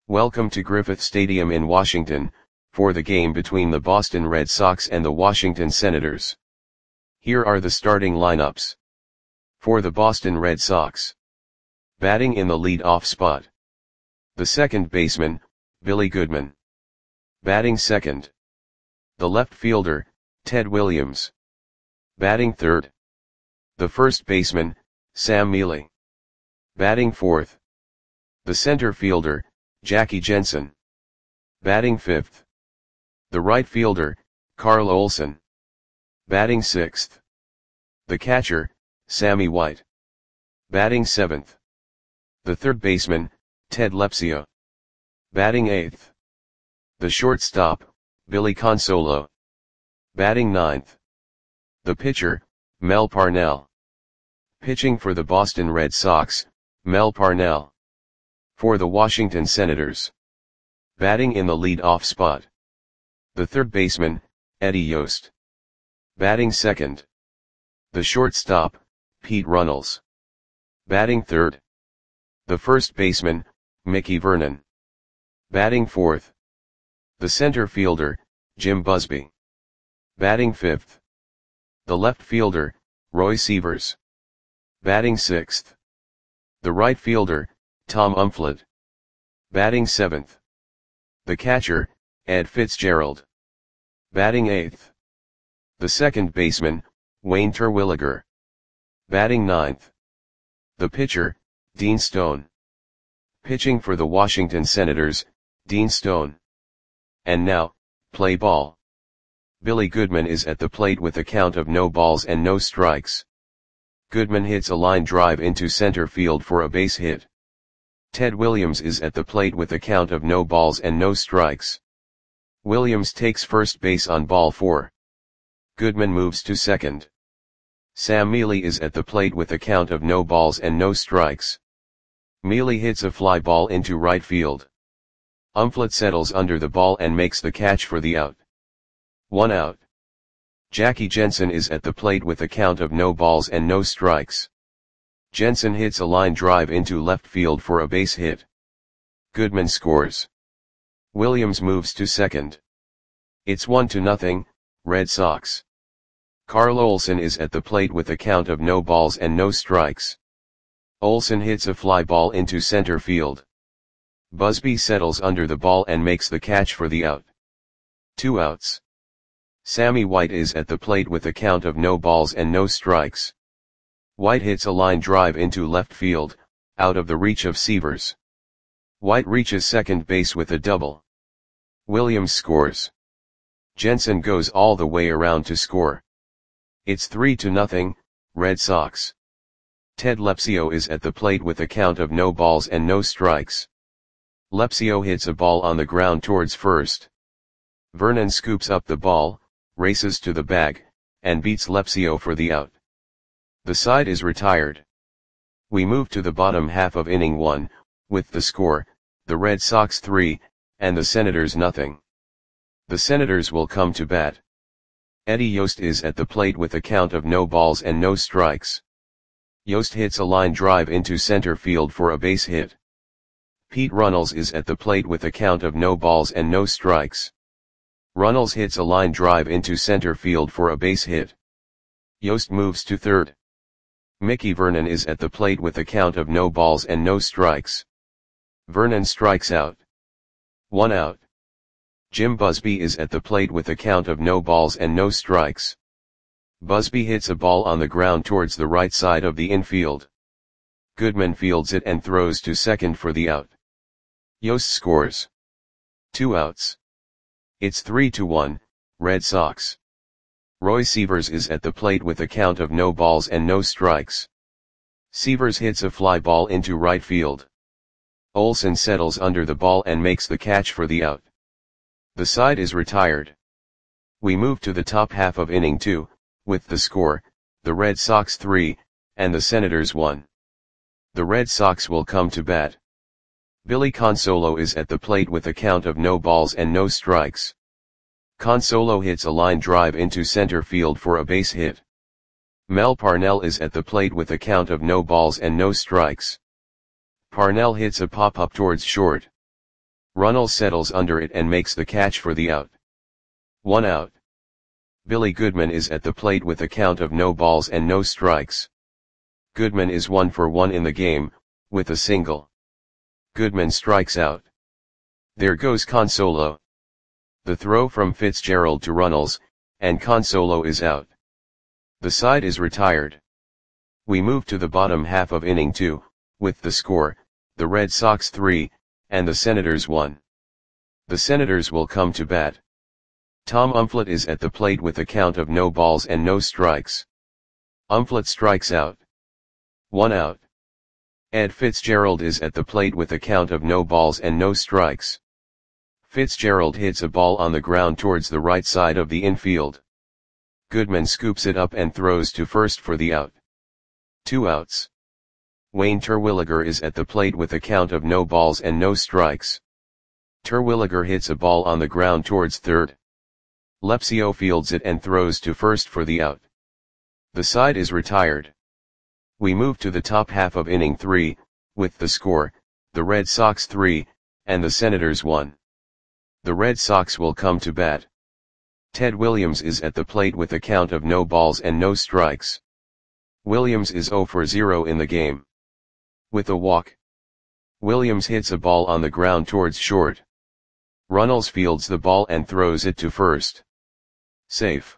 Welcome to Griffith Stadium in Washington, for the game between the Boston Red Sox and the Washington Senators. Here are the starting lineups. For the Boston Red Sox. Batting in the lead-off spot. The second baseman, Billy Goodman. Batting second. The left fielder, Ted Williams. Batting third. The first baseman, Sam Mele. Batting fourth. The center fielder, Jackie Jensen. Batting fifth. The right fielder, Carl Olson. Batting sixth. The catcher, Sammy White. Batting seventh. The third baseman, Ted Lepsio. Batting eighth. The shortstop, Billy Consolo. Batting ninth. The pitcher, Mel Parnell. Pitching for the Boston Red Sox, Mel Parnell. For the Washington Senators. Batting in the lead-off spot. The third baseman, Eddie Yost. Batting second. The shortstop, Pete Runnels. Batting third. The first baseman, Mickey Vernon. Batting fourth. The center fielder, Jim Busby. Batting fifth. The left fielder, Roy Sievers. Batting sixth. The right fielder, Tom Umflett. Batting seventh. The catcher, Ed Fitzgerald. Batting eighth. The second baseman, Wayne Terwilliger. Batting ninth. The pitcher, Dean Stone. Pitching for the Washington Senators, Dean Stone. And now, play ball. Billy Goodman is at the plate with a count of no balls and no strikes. Goodman hits a line drive into center field for a base hit. Ted Williams is at the plate with a count of no balls and no strikes. Williams takes first base on ball 4. Goodman moves to second. Sam Mele is at the plate with a count of no balls and no strikes. Mele hits a fly ball into right field. Umflett settles under the ball and makes the catch for the out. 1 out. Jackie Jensen is at the plate with a count of no balls and no strikes. Jensen hits a line drive into left field for a base hit. Goodman scores. Williams moves to second. It's 1-0, Red Sox. Carl Olson is at the plate with a count of no balls and no strikes. Olson hits a fly ball into center field. Busby settles under the ball and makes the catch for the out. 2 outs. Sammy White is at the plate with a count of no balls and no strikes. White hits a line drive into left field, out of the reach of Sievers. White reaches second base with a double. Williams scores. Jensen goes all the way around to score. It's 3-0, Red Sox. Ted Lepsio is at the plate with a count of no balls and no strikes. Lepsio hits a ball on the ground towards first. Vernon scoops up the ball, races to the bag, and beats Lepsio for the out. The side is retired. We move to the bottom half of inning 1, with the score, the Red Sox 3, and the Senators nothing. The Senators will come to bat. Eddie Yost is at the plate with a count of no balls and no strikes. Yost hits a line drive into center field for a base hit. Pete Runnels is at the plate with a count of no balls and no strikes. Runnels hits a line drive into center field for a base hit. Yost moves to third. Mickey Vernon is at the plate with a count of no balls and no strikes. Vernon strikes out. 1 out. Jim Busby is at the plate with a count of no balls and no strikes. Busby hits a ball on the ground towards the right side of the infield. Goodman fields it and throws to second for the out. Yost scores. 2 outs. It's 3-1, Red Sox. Roy Sievers is at the plate with a count of no balls and no strikes. Sievers hits a fly ball into right field. Olson settles under the ball and makes the catch for the out. The side is retired. We move to the top half of inning 2, with the score, the Red Sox 3, and the Senators 1. The Red Sox will come to bat. Billy Consolo is at the plate with a count of no balls and no strikes. Consolo hits a line drive into center field for a base hit. Mel Parnell is at the plate with a count of no balls and no strikes. Parnell hits a pop-up towards short. Runnels settles under it and makes the catch for the out. 1 out. Billy Goodman is at the plate with a count of no balls and no strikes. Goodman is 1 for 1 in the game, with a single. Goodman strikes out. There goes Consolo. The throw from Fitzgerald to Runnels, and Consolo is out. The side is retired. We move to the bottom half of inning 2, with the score, the Red Sox 3, and the Senators 1. The Senators will come to bat. Tom Umflett is at the plate with a count of no balls and no strikes. Umflett strikes out. 1 out. Ed Fitzgerald is at the plate with a count of no balls and no strikes. Fitzgerald hits a ball on the ground towards the right side of the infield. Goodman scoops it up and throws to first for the out. 2 outs. Wayne Terwilliger is at the plate with a count of no balls and no strikes. Terwilliger hits a ball on the ground towards third. Lepsio fields it and throws to first for the out. The side is retired. We move to the top half of inning 3, with the score, the Red Sox 3, and the Senators 1. The Red Sox will come to bat. Ted Williams is at the plate with a count of no balls and no strikes. Williams is 0 for 0 in the game. With a walk. Williams hits a ball on the ground towards short. Runnels fields the ball and throws it to first. Safe.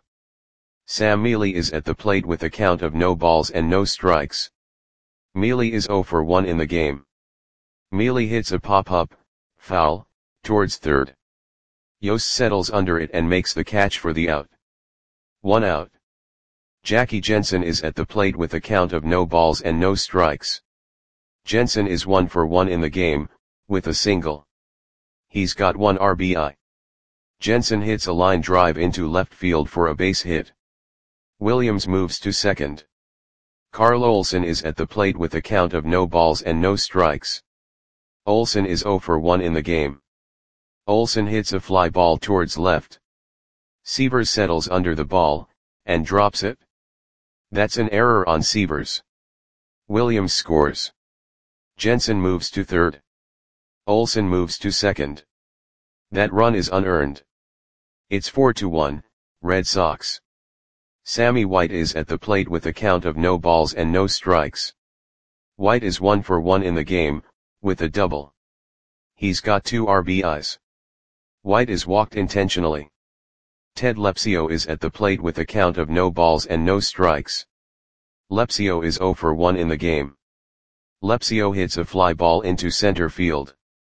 Sam Mealy is at the plate with a count of no balls and no strikes. Mealy is 0 for 1 in the game. Mealy hits a pop-up, foul, towards third. Yost settles under it and makes the catch for the out. 1 out. Jackie Jensen is at the plate with a count of no balls and no strikes. Jensen is 1 for 1 in the game, with a single. He's got 1 RBI. Jensen hits a line drive into left field for a base hit. Williams moves to second. Carl Olson is at the plate with a count of no balls and no strikes. Olson is 0 for 1 in the game. Olson hits a fly ball towards left. Severs settles under the ball, and drops it. That's an error on Severs. Williams scores. Jensen moves to third. Olson moves to second. That run is unearned. It's 4-1, Red Sox. Sammy White is at the plate with a count of no balls and no strikes. White is 1 for 1 in the game, with a double. He's got 2 RBIs. White is walked intentionally. Ted Lepsio is at the plate with a count of no balls and no strikes. Lepsio is 0 for 1 in the game. Lepsio hits a fly ball into center field.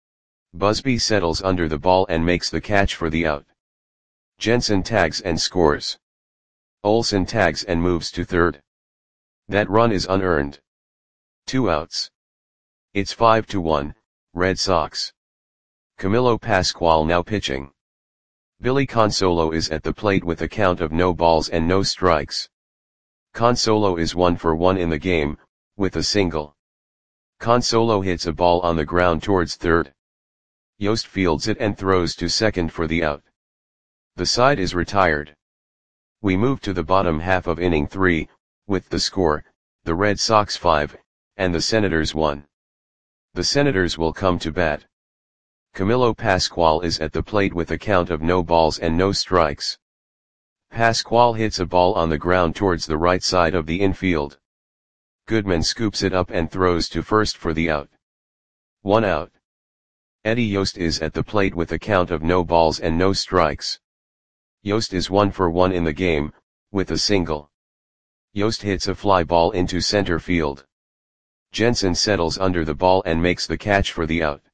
Busby settles under the ball and makes the catch for the out. Jensen tags and scores. Olson tags and moves to third. That run is unearned. 2 outs. It's 5-1, Red Sox. Camilo Pascual now pitching. Billy Consolo is at the plate with a count of no balls and no strikes. Consolo is 1 for 1 in the game, with a single. Consolo hits a ball on the ground towards third. Yost fields it and throws to second for the out. The side is retired. We move to the bottom half of inning 3, with the score, the Red Sox 5, and the Senators 1. The Senators will come to bat. Camilo Pascual is at the plate with a count of no balls and no strikes. Pascual hits a ball on the ground towards the right side of the infield. Goodman scoops it up and throws to first for the out. 1 out. Eddie Yost is at the plate with a count of no balls and no strikes. Yost is 1 for 1 in the game, with a single. Yost hits a fly ball into center field. Jensen settles under the ball and makes the catch for the out.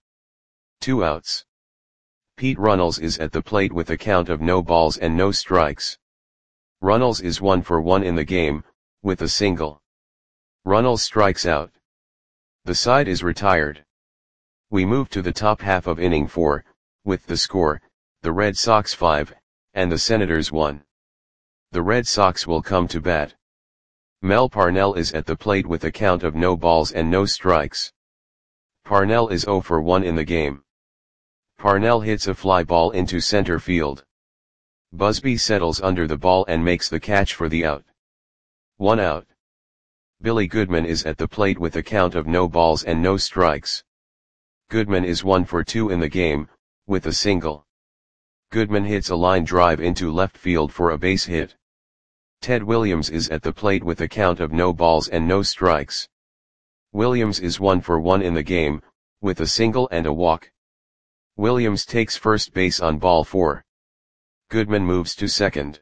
2 outs. Pete Runnels is at the plate with a count of no balls and no strikes. Runnels is 1 for 1 in the game, with a single. Runnels strikes out. The side is retired. We move to the top half of inning 4, with the score, the Red Sox 5, and the Senators 1. The Red Sox will come to bat. Mel Parnell is at the plate with a count of no balls and no strikes. Parnell is 0 for 1 in the game. Parnell hits a fly ball into center field. Busby settles under the ball and makes the catch for the out. 1 out. Billy Goodman is at the plate with a count of no balls and no strikes. Goodman is 1 for 2 in the game, with a single. Goodman hits a line drive into left field for a base hit. Ted Williams is at the plate with a count of no balls and no strikes. Williams is 1 for 1 in the game, with a single and a walk. Williams takes first base on ball 4. Goodman moves to second.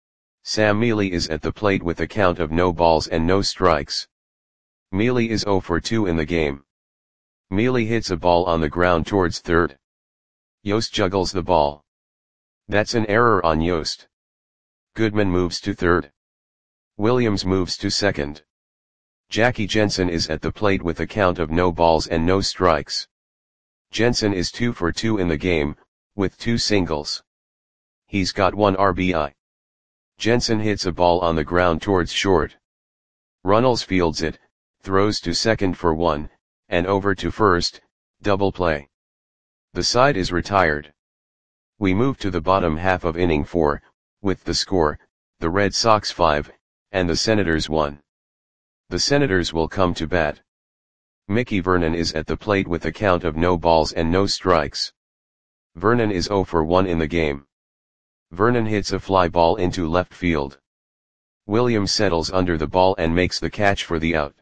Sam Mealy is at the plate with a count of no balls and no strikes. Mealy is 0 for 2 in the game. Mealy hits a ball on the ground towards third. Yost juggles the ball. That's an error on Yost. Goodman moves to third. Williams moves to second. Jackie Jensen is at the plate with a count of no balls and no strikes. Jensen is 2 for 2 in the game, with 2 singles. He's got 1 RBI. Jensen hits a ball on the ground towards short. Runnels fields it, throws to second for 1, and over to first, double play. The side is retired. We move to the bottom half of inning 4, with the score, the Red Sox 5, and the Senators 1. The Senators will come to bat. Mickey Vernon is at the plate with a count of no balls and no strikes. Vernon is 0 for 1 in the game. Vernon hits a fly ball into left field. Williams settles under the ball and makes the catch for the out.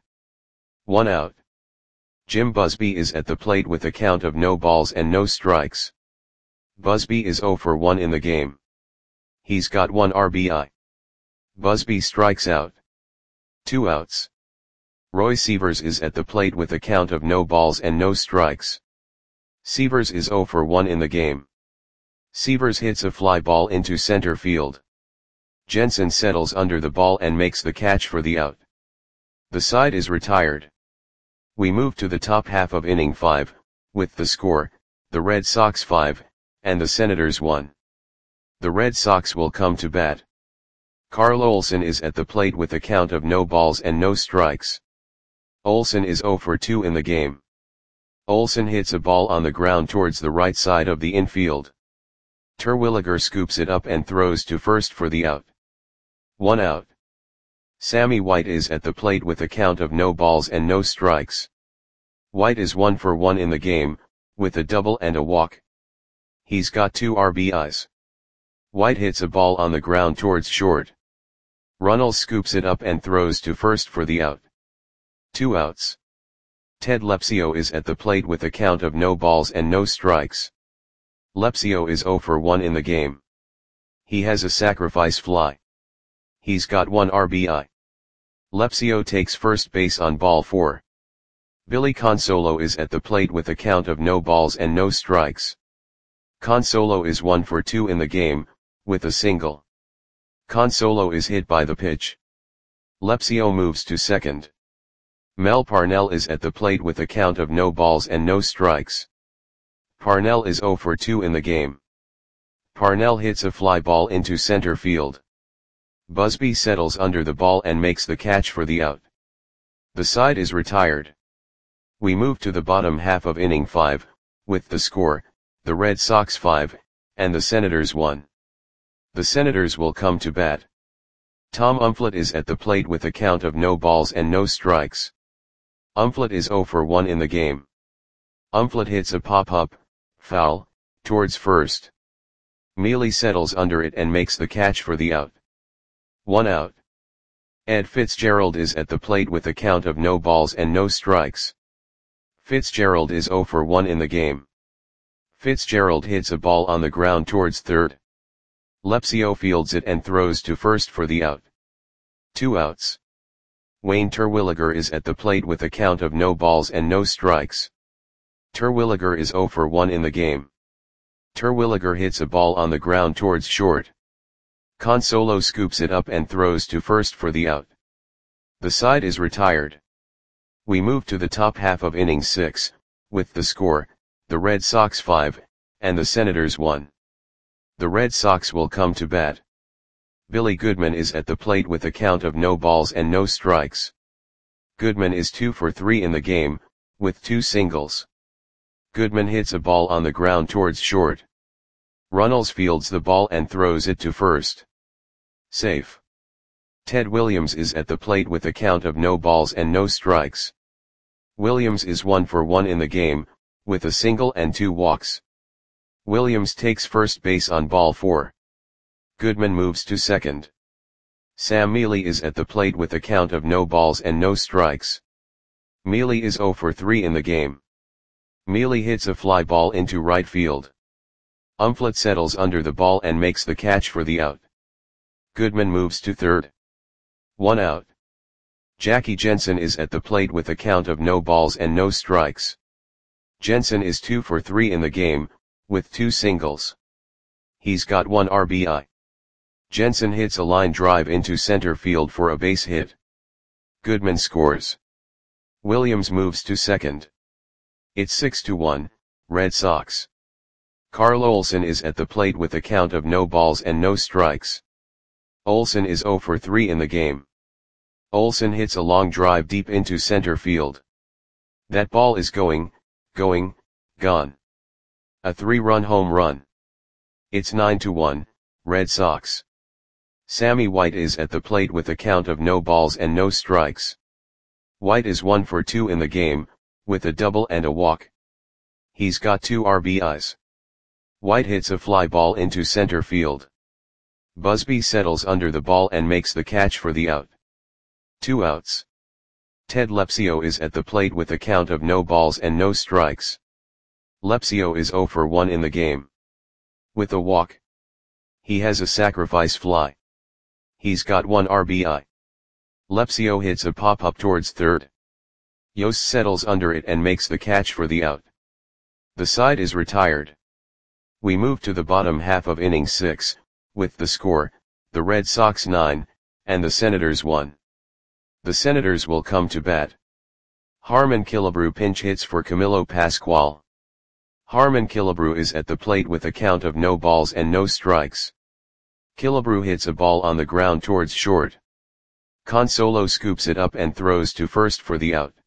1 out. Jim Busby is at the plate with a count of no balls and no strikes. Busby is 0 for 1 in the game. He's got 1 RBI. Busby strikes out. 2 outs. Roy Sievers is at the plate with a count of no balls and no strikes. Sievers is 0 for 1 in the game. Sievers hits a fly ball into center field. Jensen settles under the ball and makes the catch for the out. The side is retired. We move to the top half of inning 5, with the score, the Red Sox 5, and the Senators 1. The Red Sox will come to bat. Carl Olson is at the plate with a count of no balls and no strikes. Olson is 0 for 2 in the game. Olson hits a ball on the ground towards the right side of the infield. Terwilliger scoops it up and throws to first for the out. 1 out. Sammy White is at the plate with a count of no balls and no strikes. White is 1 for 1 in the game, with a double and a walk. He's got 2 RBIs. White hits a ball on the ground towards short. Runnels scoops it up and throws to first for the out. 2 outs. Ted Lepsio is at the plate with a count of no balls and no strikes. Lepsio is 0 for 1 in the game. He has a sacrifice fly. He's got 1 RBI. Lepsio takes first base on ball 4. Billy Consolo is at the plate with a count of no balls and no strikes. Consolo is 1 for 2 in the game, with a single. Consolo is hit by the pitch. Lepsio moves to second. Mel Parnell is at the plate with a count of no balls and no strikes. Parnell is 0 for 2 in the game. Parnell hits a fly ball into center field. Busby settles under the ball and makes the catch for the out. The side is retired. We move to the bottom half of inning 5, with the score, the Red Sox 5, and the Senators 1. The Senators will come to bat. Tom Umflett is at the plate with a count of no balls and no strikes. Umflett is 0 for 1 in the game. Umflett hits a pop-up, foul, towards first. Mealy settles under it and makes the catch for the out. 1 out. Ed Fitzgerald is at the plate with a count of no balls and no strikes. Fitzgerald is 0 for 1 in the game. Fitzgerald hits a ball on the ground towards third. Lepsio fields it and throws to first for the out. 2 outs. Wayne Terwilliger is at the plate with a count of no balls and no strikes. Terwilliger is 0 for 1 in the game. Terwilliger hits a ball on the ground towards short. Consolo scoops it up and throws to first for the out. The side is retired. We move to the top half of inning 6, with the score, the Red Sox 5, and the Senators 1. The Red Sox will come to bat. Billy Goodman is at the plate with a count of no balls and no strikes. Goodman is 2 for 3 in the game, with 2 singles. Goodman hits a ball on the ground towards short. Runnels fields the ball and throws it to first. Safe. Ted Williams is at the plate with a count of no balls and no strikes. Williams is 1 for 1 in the game, with a single and 2 walks. Williams takes first base on ball 4. Goodman moves to second. Sam Mealy is at the plate with a count of no balls and no strikes. Mealy is 0 for 3 in the game. Mealy hits a fly ball into right field. Umflett settles under the ball and makes the catch for the out. Goodman moves to third. 1 out. Jackie Jensen is at the plate with a count of no balls and no strikes. Jensen is 2 for 3 in the game, with 2 singles. He's got 1 RBI. Jensen hits a line drive into center field for a base hit. Goodman scores. Williams moves to second. It's 6-1, Red Sox. Carl Olson is at the plate with a count of no balls and no strikes. Olson is 0 for 3 in the game. Olson hits a long drive deep into center field. That ball is gone. A 3-run home run. It's 9-1, Red Sox. Sammy White is at the plate with a count of no balls and no strikes. White is 1 for 2 in the game, with a double and a walk. He's got 2 RBIs. White hits a fly ball into center field. Busby settles under the ball and makes the catch for the out. 2 outs. Ted Lepsio is at the plate with a count of no balls and no strikes. Lepsio is 0 for 1 in the game. With a walk. He has a sacrifice fly. He's got 1 RBI. Lepsio hits a pop-up towards third. Yost settles under it and makes the catch for the out. The side is retired. We move to the bottom half of inning 6, with the score, the Red Sox 9, and the Senators 1. The Senators will come to bat. Harmon Killebrew pinch hits for Camilo Pascual. Harmon Killebrew is at the plate with a count of no balls and no strikes. Killebrew hits a ball on the ground towards short. Consolo scoops it up and throws to first for the out.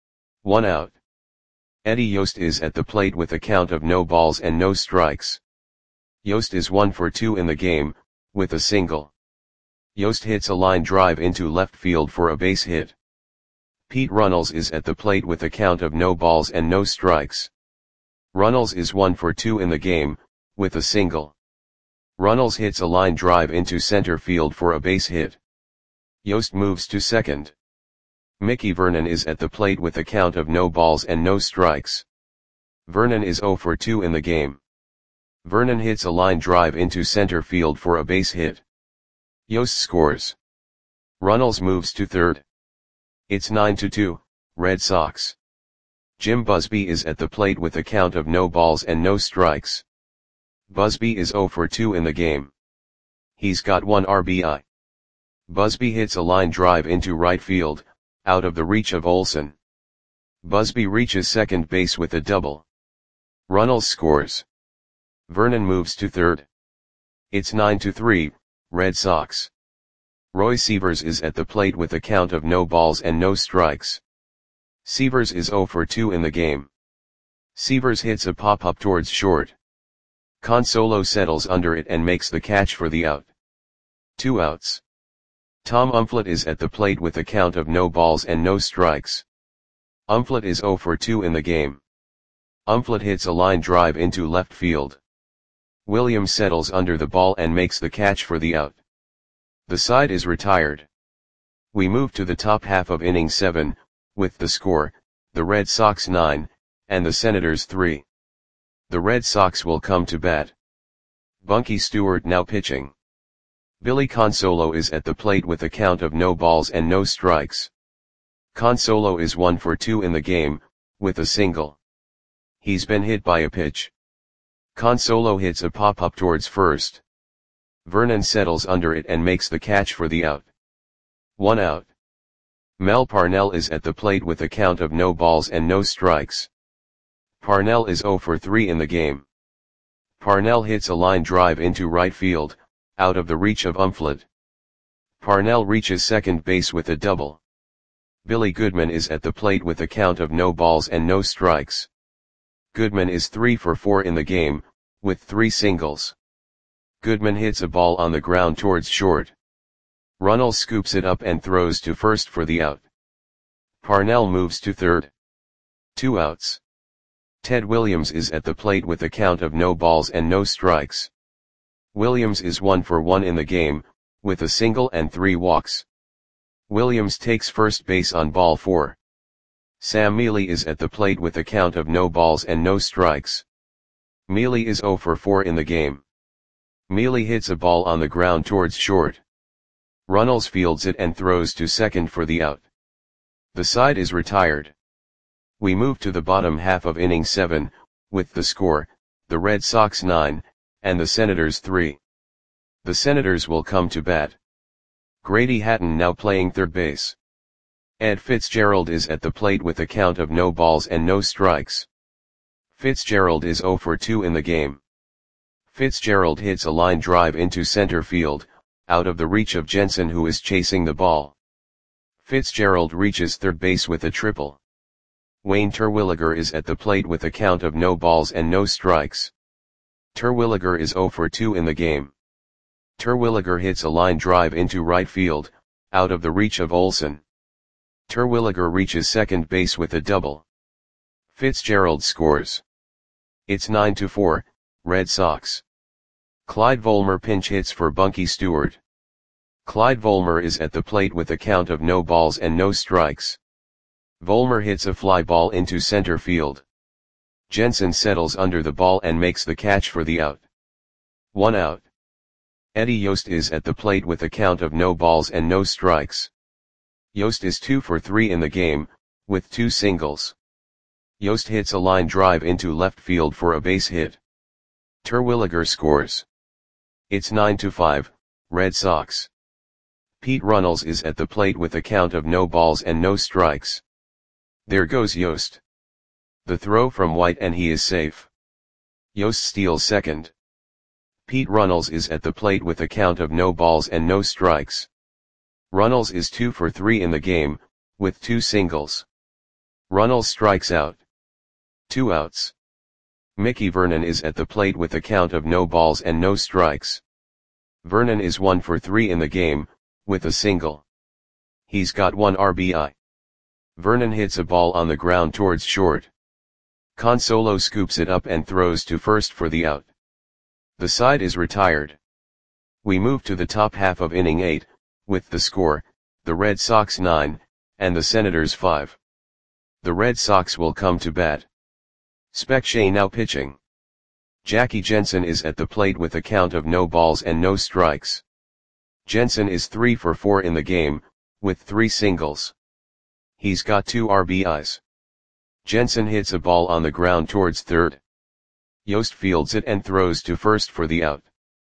1 out. Eddie Yost is at the plate with a count of no balls and no strikes. Yost is 1 for 2 in the game, with a single. Yost hits a line drive into left field for a base hit. Pete Runnels is at the plate with a count of no balls and no strikes. Runnels is 1 for 2 in the game, with a single. Runnels hits a line drive into center field for a base hit. Yost moves to second. Mickey Vernon is at the plate with a count of no balls and no strikes. Vernon is 0 for 2 in the game. Vernon hits a line drive into center field for a base hit. Yost scores. Runnels moves to third. It's 9-2, Red Sox. Jim Busby is at the plate with a count of no balls and no strikes. Busby is 0 for 2 in the game. He's got 1 RBI. Busby hits a line drive into right field, out of the reach of Olson. Busby reaches second base with a double. Runnels scores. Vernon moves to third. It's 9-3, Red Sox. Roy Sievers is at the plate with a count of no balls and no strikes. Sievers is 0 for 2 in the game. Sievers hits a pop-up towards short. Consolo settles under it and makes the catch for the out. 2 outs. Tom Umflett is at the plate with a count of no balls and no strikes. Umflett is 0 for 2 in the game. Umflett hits a line drive into left field. Williams settles under the ball and makes the catch for the out. The side is retired. We move to the top half of inning 7, with the score, the Red Sox 9, and the Senators 3. The Red Sox will come to bat. Bunky Stewart now pitching. Billy Consolo is at the plate with a count of no balls and no strikes. Consolo is 1 for 2 in the game, with a single. He's been hit by a pitch. Consolo hits a pop-up towards first. Vernon settles under it and makes the catch for the out. 1 out. Mel Parnell is at the plate with a count of no balls and no strikes. Parnell is 0 for 3 in the game. Parnell hits a line drive into right field, out of the reach of Umflett. Parnell reaches second base with a double. Billy Goodman is at the plate with a count of no balls and no strikes. Goodman is 3 for 4 in the game, with 3 singles. Goodman hits a ball on the ground towards short. Runnels scoops it up and throws to first for the out. Parnell moves to third. 2 outs. Ted Williams is at the plate with a count of no balls and no strikes. Williams is 1 for 1 in the game, with a single and 3 walks. Williams takes first base on ball 4. Sam Mealy is at the plate with a count of no balls and no strikes. Mealy is 0 for 4 in the game. Mealy hits a ball on the ground towards short. Runnels fields it and throws to second for the out. The side is retired. We move to the bottom half of inning 7, with the score, the Red Sox 9, and the Senators 3. The Senators will come to bat. Grady Hatton now playing third base. Ed Fitzgerald is at the plate with a count of no balls and no strikes. Fitzgerald is 0 for 2 in the game. Fitzgerald hits a line drive into center field, out of the reach of Jensen, who is chasing the ball. Fitzgerald reaches third base with a triple. Wayne Terwilliger is at the plate with a count of no balls and no strikes. Terwilliger is 0 for 2 in the game. Terwilliger hits a line drive into right field, out of the reach of Olson. Terwilliger reaches second base with a double. Fitzgerald scores. It's 9-4, Red Sox. Clyde Volmer pinch hits for Bunky Stewart. Clyde Volmer is at the plate with a count of no balls and no strikes. Volmer hits a fly ball into center field. Jensen settles under the ball and makes the catch for the out. 1 out. Eddie Yost is at the plate with a count of no balls and no strikes. Yost is 2 for 3 in the game, with 2 singles. Yost hits a line drive into left field for a base hit. Terwilliger scores. It's 9-5, Red Sox. Pete Runnels is at the plate with a count of no balls and no strikes. There goes Yost. The throw from White and he is safe. Yost steals second. Pete Runnels is at the plate with a count of no balls and no strikes. Runnels is 2 for 3 in the game, with 2 singles. Runnels strikes out. 2 outs. Mickey Vernon is at the plate with a count of no balls and no strikes. Vernon is 1 for 3 in the game, with a single. He's got 1 RBI. Vernon hits a ball on the ground towards short. Consolo scoops it up and throws to first for the out. The side is retired. We move to the top half of inning 8, with the score, the Red Sox 9, and the Senators 5. The Red Sox will come to bat. Spec Shea now pitching. Jackie Jensen is at the plate with a count of no balls and no strikes. Jensen is 3 for 4 in the game, with 3 singles. He's got 2 RBIs. Jensen hits a ball on the ground towards third. Yost fields it and throws to first for the out.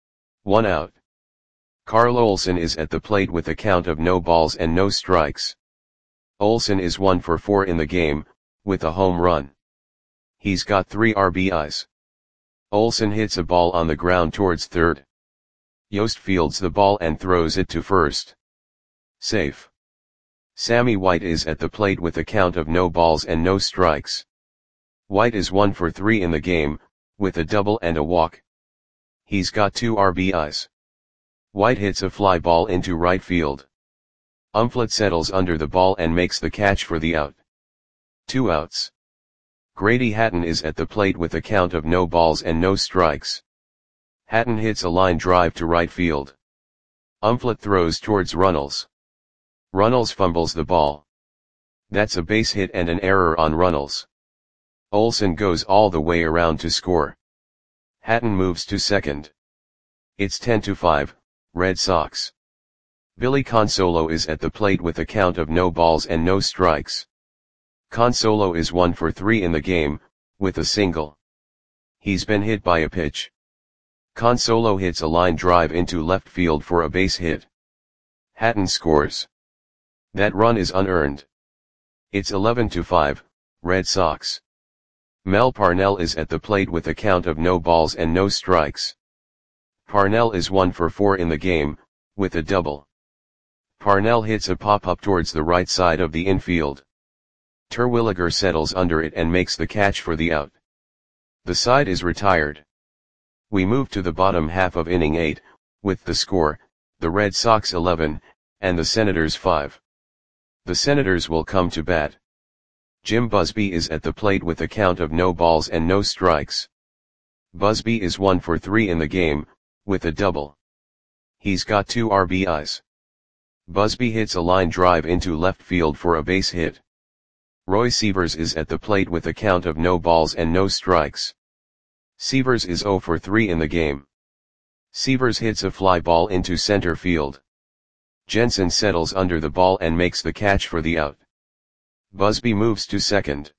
1 out. Carl Olson is at the plate with a count of no balls and no strikes. Olson is 1 for 4 in the game, with a home run. He's got 3 RBIs. Olson hits a ball on the ground towards third. Yost fields the ball and throws it to first. Safe. Sammy White is at the plate with a count of no balls and no strikes. White is 1 for 3 in the game, with a double and a walk. He's got 2 RBIs. White hits a fly ball into right field. Umflett settles under the ball and makes the catch for the out. 2 outs. Grady Hatton is at the plate with a count of no balls and no strikes. Hatton hits a line drive to right field. Umflett throws towards Runnels. Runnels fumbles the ball. That's a base hit and an error on Runnels. Olson goes all the way around to score. Hatton moves to second. It's 10-5, Red Sox. Billy Consolo is at the plate with a count of no balls and no strikes. Consolo is 1 for 3 in the game, with a single. He's been hit by a pitch. Consolo hits a line drive into left field for a base hit. Hatton scores. That run is unearned. It's 11-5, Red Sox. Mel Parnell is at the plate with a count of no balls and no strikes. Parnell is 1 for 4 in the game, with a double. Parnell hits a pop-up towards the right side of the infield. Terwilliger settles under it and makes the catch for the out. The side is retired. We move to the bottom half of inning 8, with the score, the Red Sox 11, and the Senators 5. The Senators will come to bat. Jim Busby is at the plate with a count of no balls and no strikes. Busby is 1 for 3 in the game, with a double. He's got 2 RBIs. Busby hits a line drive into left field for a base hit. Roy Sievers is at the plate with a count of no balls and no strikes. Sievers is 0 for 3 in the game. Sievers hits a fly ball into center field. Jensen settles under the ball and makes the catch for the out. Busby moves to second.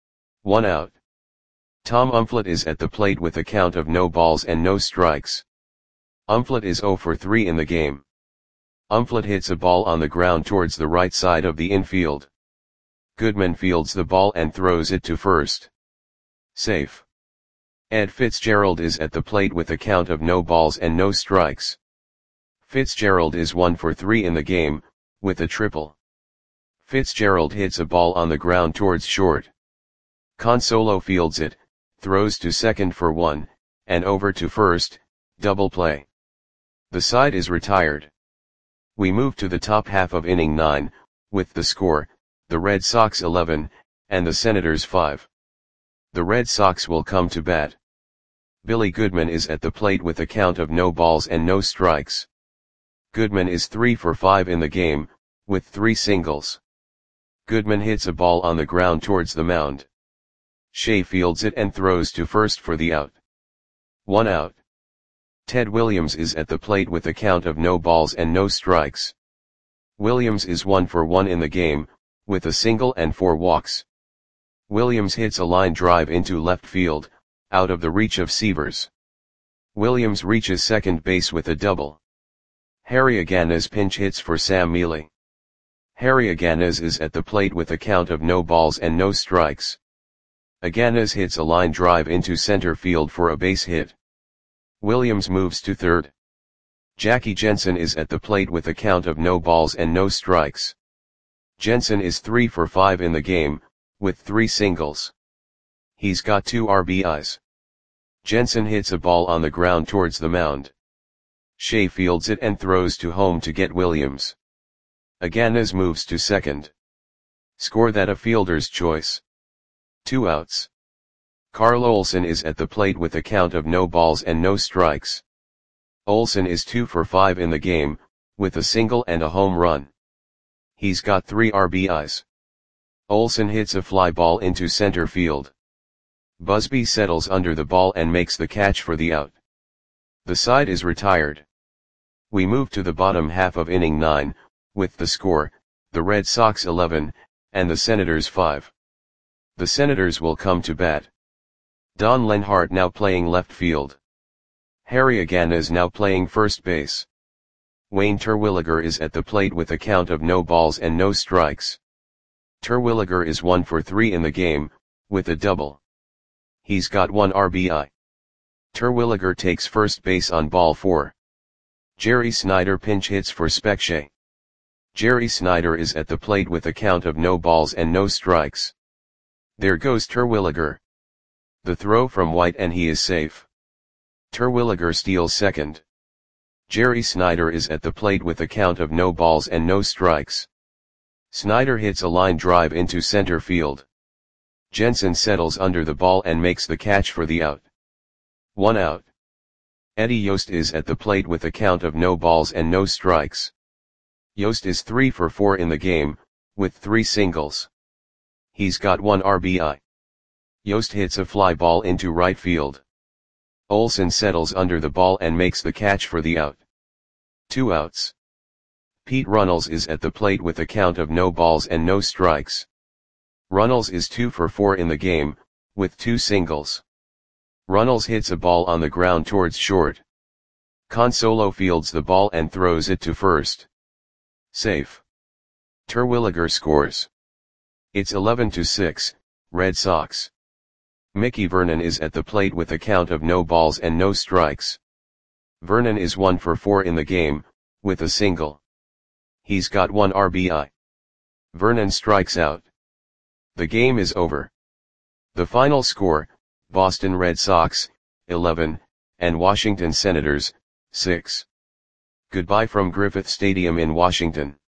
1 out. Tom Umflett is at the plate with a count of no balls and no strikes. Umflett is 0 for 3 in the game. Umflett hits a ball on the ground towards the right side of the infield. Goodman fields the ball and throws it to first. Safe. Ed Fitzgerald is at the plate with a count of no balls and no strikes. Fitzgerald is 1 for 3 in the game, with a triple. Fitzgerald hits a ball on the ground towards short. Consolo fields it, throws to second for 1, and over to first, double play. The side is retired. We move to the top half of inning 9, with the score, the Red Sox 11, and the Senators 5. The Red Sox will come to bat. Billy Goodman is at the plate with a count of no balls and no strikes. Goodman is 3 for 5 in the game, with 3 singles. Goodman hits a ball on the ground towards the mound. Shea fields it and throws to first for the out. 1 out. Ted Williams is at the plate with a count of no balls and no strikes. Williams is 1 for 1 in the game, with a single and 4 walks. Williams hits a line drive into left field, out of the reach of Sievers. Williams reaches second base with a double. Harry Aganez pinch hits for Sam Mealy. Harry Aganez is at the plate with a count of no balls and no strikes. Aganez hits a line drive into center field for a base hit. Williams moves to third. Jackie Jensen is at the plate with a count of no balls and no strikes. Jensen is 3 for 5 in the game, with 3 singles. He's got 2 RBIs. Jensen hits a ball on the ground towards the mound. Shea fields it and throws to home to get Williams. Aganez moves to second. Score that a fielder's choice. 2 outs. Carl Olson is at the plate with a count of no balls and no strikes. Olson is 2 for 5 in the game, with a single and a home run. He's got 3 RBIs. Olson hits a fly ball into center field. Busby settles under the ball and makes the catch for the out. The side is retired. We move to the bottom half of inning 9, with the score, the Red Sox 11, and the Senators 5. The Senators will come to bat. Don Lenhart now playing left field. Harry Aganez now playing first base. Wayne Terwilliger is at the plate with a count of no balls and no strikes. Terwilliger is 1 for 3 in the game, with a double. He's got 1 RBI. Terwilliger takes first base on ball 4. Jerry Snyder pinch hits for Specchia. Jerry Snyder is at the plate with a count of no balls and no strikes. There goes Terwilliger. The throw from White and he is safe. Terwilliger steals second. Jerry Snyder is at the plate with a count of no balls and no strikes. Snyder hits a line drive into center field. Jensen settles under the ball and makes the catch for the out. 1 out. Eddie Yost is at the plate with a count of no balls and no strikes. Yost is 3 for 4 in the game, with 3 singles. He's got 1 RBI. Yost hits a fly ball into right field. Olson settles under the ball and makes the catch for the out. 2 outs. Pete Runnels is at the plate with a count of no balls and no strikes. Runnels is 2 for 4 in the game, with 2 singles. Runnels hits a ball on the ground towards short. Consolo fields the ball and throws it to first. Safe. Terwilliger scores. It's 11-6, Red Sox. Mickey Vernon is at the plate with a count of no balls and no strikes. Vernon is 1 for 4 in the game, with a single. He's got 1 RBI. Vernon strikes out. The game is over. The final score, Boston Red Sox, 11, and Washington Senators, 6. Goodbye from Griffith Stadium in Washington.